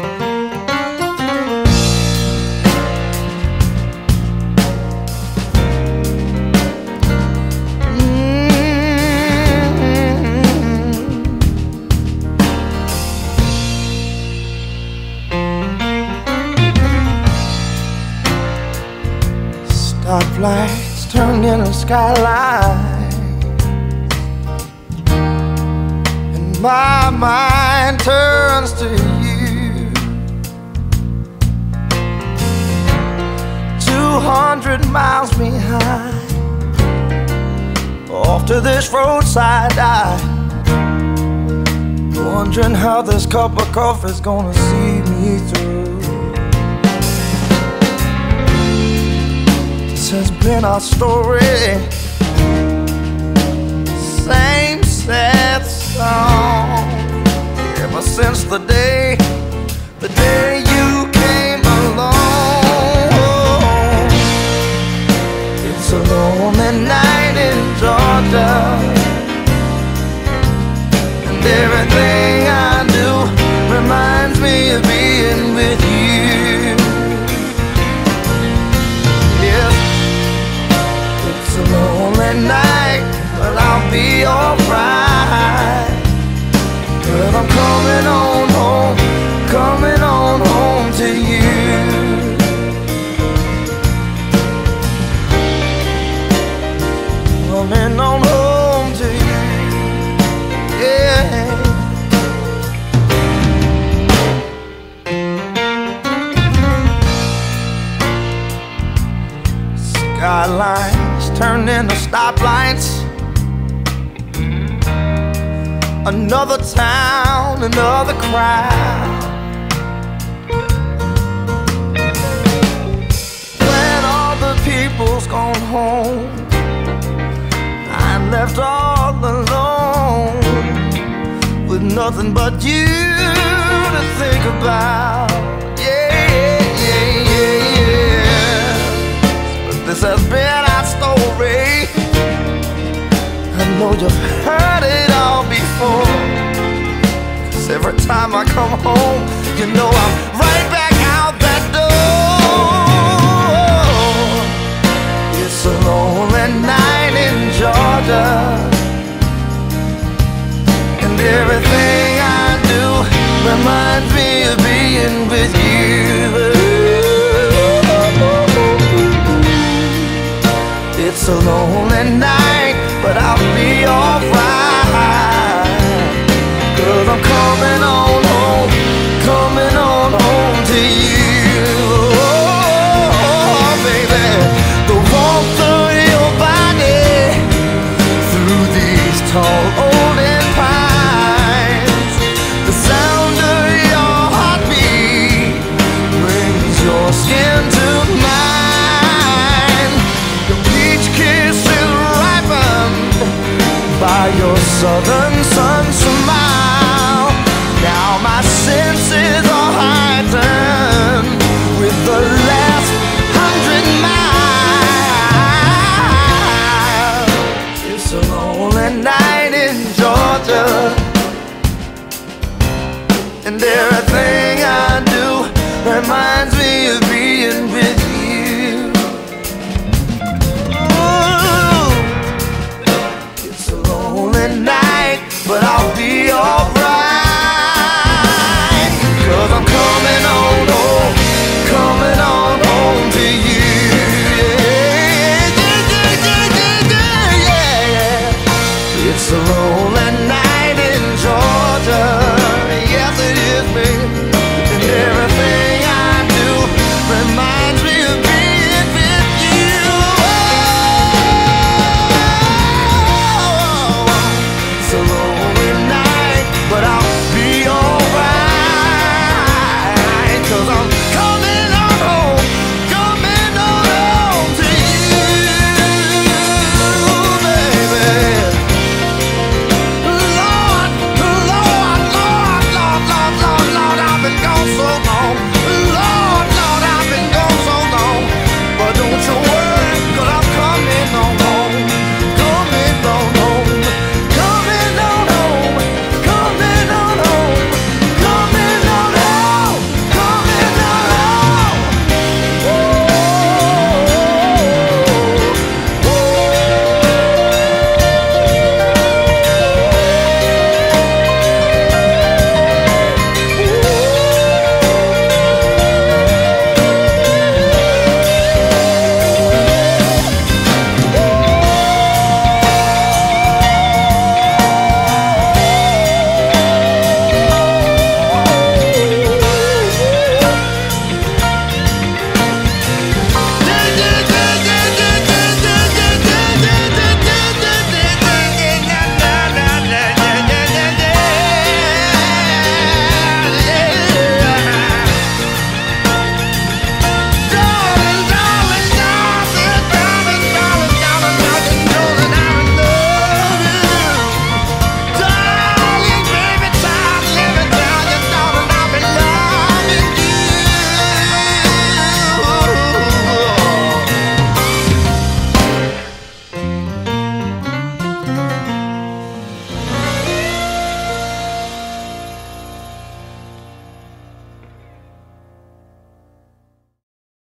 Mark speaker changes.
Speaker 1: Stoplights turned into skyline, and my mind turns to you. 200 miles behind, off to this roadside dive, wondering how this cup of coffee's gonna see me through. This has been our story, same sad song, ever since the day you came along. It's a lonely night in Georgia, and everything I do reminds me of being with you. It's a lonely night, but I'll be alright. But I'm coming on home, coming on home to you. Coming on home to you, yeah. Skylines turned into stoplights, another town, another crowd. When all the people's gone home, I'm left all alone, with nothing but you to think about. Yeah, yeah, yeah, yeah. But this has been our story. I know you've heard it all before, 'cause every time I come home, you know I'm right back out that door. It's a lonely night in Georgia, and everything I do reminds me of being with you. It's a lonely night, but I'll be alright, 'cause I'm coming on home, coming on home to you. Oh, baby, the warmth of your body through these tall old pines, the sound of your heartbeat brings your skin to mine. Your peach kiss is ripened by your southern sun smile. Now my senses are heightened with the last 100 miles. It's a lonely night in Georgia, and everything I do reminds me of